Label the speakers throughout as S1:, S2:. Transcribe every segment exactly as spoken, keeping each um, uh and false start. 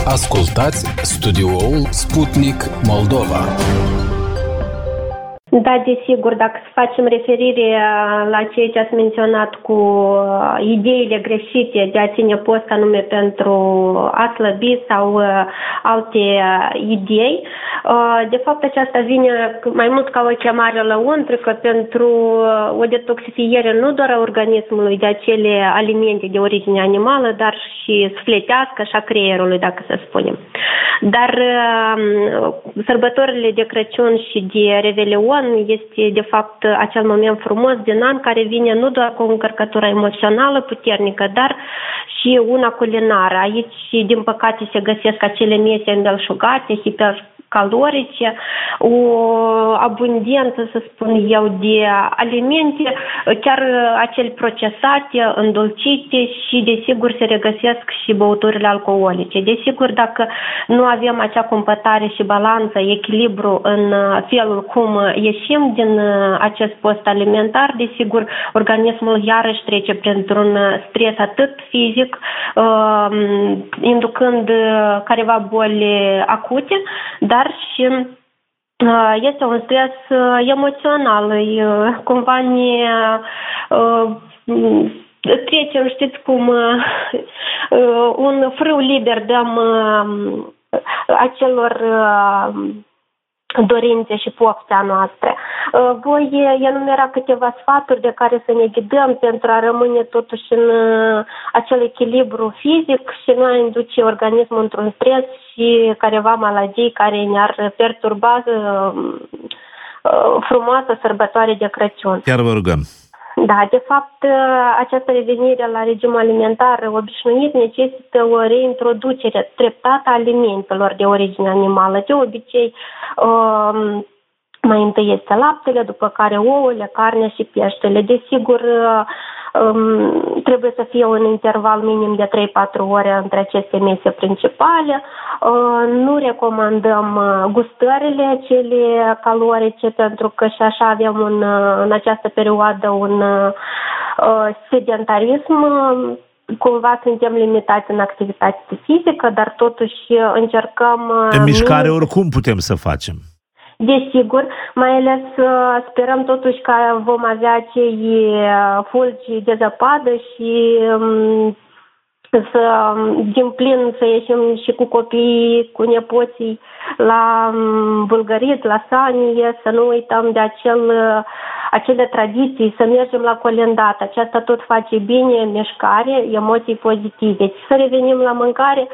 S1: Ascultați studioul Sputnik Moldova.
S2: Da, desigur, dacă să facem referire la ceea ce ați menționat cu ideile greșite de a ține post anume pentru a slăbi sau alte idei, de fapt aceasta vine mai mult ca o chemare lăuntrică pentru o detoxifiere nu doar a organismului de acele alimente de origine animală, dar și sufletească și a creierului, dacă să spunem. Dar sărbătorile de Crăciun și de Revelion este de fapt acel moment frumos din an care vine nu doar cu o încărcătură emoțională puternică, dar și una culinară. Aici, din păcate, se găsesc acele mese îmbelșugate, hipercalorice, o abundență, să spun eu, de alimente, chiar acele procesate, îndulcite și, desigur, se regăsesc și băuturile alcoolice. Desigur, dacă nu avem acea compătare și balanță, echilibru în felul cum ieșim din acest post alimentar, desigur, organismul iarăși trece printr-un stres atât fizic, inducând careva boli acute, dar și este un stres emoțional. Cumva ne trecem, știți cum, un frâu liber dăm acelor dorințe și poftea noastră. Voi enumera câteva sfaturi de care să ne ghidăm pentru a rămâne totuși în acel echilibru fizic și nu a induce organismul într-un stres și careva maladii care ne-ar perturba frumoasă sărbătoare de Crăciun.
S3: Chiar vă rugăm.
S2: Da, de fapt, această revenire la regimul alimentar obișnuit necesită o reintroducere treptată a alimentelor de origine animală. De obicei, mai întâi este laptele, după care ouăle, carnea și peștele. Desigur, trebuie să fie un interval minim de trei-patru ore între aceste mese principale. Nu recomandăm gustările cele calorice, pentru că și așa avem un, în această perioadă un sedentarism. Cumva suntem limitați în activitate fizică, dar totuși încercăm...
S3: În mișcare oricum putem să facem.
S2: Desigur, mai ales sperăm totuși că vom avea acei fulgi de zăpadă și să, din plin, să ieșim și cu copiii, cu nepoții la bulgărit, la sanie, să nu uităm de acel, acele tradiții, să mergem la colendat. Aceasta tot face bine, mișcare, emoții pozitive. Să revenim la mâncare,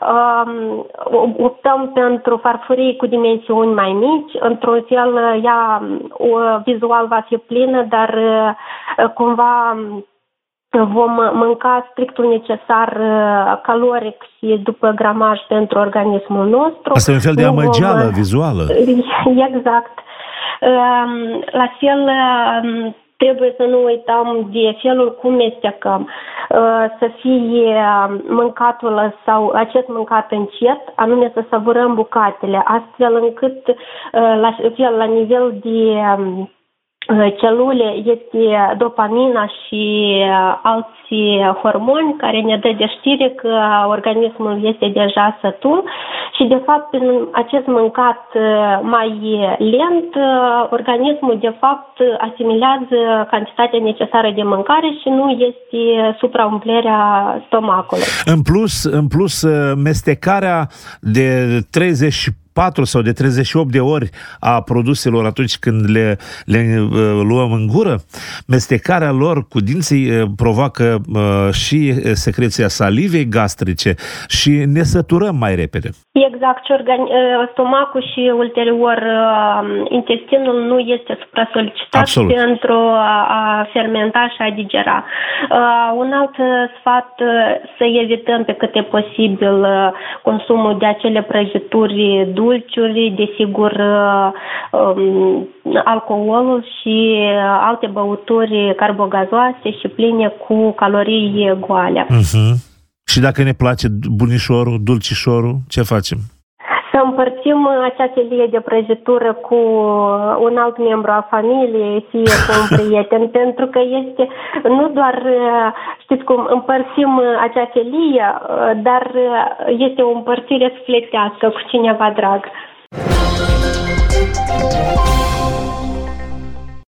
S2: optăm pentru farfurii cu dimensiuni mai mici. Într-un fel, ea vizual va fi plină, dar cumva vom mânca strictul necesar caloric și după gramaj pentru organismul nostru.
S3: Asta e un fel de amăgeală
S2: vom...
S3: vizuală.
S2: Exact. La fel, trebuie să nu uităm de felul cum mestecăm. Să fie mâncatul sau acest mâncat încet, anume să savurăm bucatele, astfel încât la fel, la nivel de celule este dopamina și alți hormoni care ne dă de știre că organismul este deja sătul și de fapt în acest mâncat mai lent organismul de fapt asimilează cantitatea necesară de mâncare și nu este supraumplerea stomacului.
S3: În plus, în plus mestecarea de treizeci și patru sau de treizeci și opt de ori a produselor atunci când le, le uh, luăm în gură, mestecarea lor cu dinții uh, provoacă uh, și secreția salivei gastrice și ne săturăm mai repede.
S2: Exact, și organi- stomacul și ulterior uh, intestinul nu este supra-solicitat Absolut. pentru a, a fermenta și a digera. Uh, un alt sfat, uh, să evităm pe cât e posibil uh, consumul de acele prăjituri dulciuri, desigur um, alcoolul și alte băuturi carbogazoase și pline cu calorii goale.
S3: Uh-huh. Și dacă ne place bunișorul, dulcișorul, ce facem?
S2: Să împărțim acea felie de prăjitură cu un alt membru al familiei, fie cu un prieten, pentru că este nu doar, știți cum, împărțim acea felie, dar este o împărțire sufletească cu cineva drag.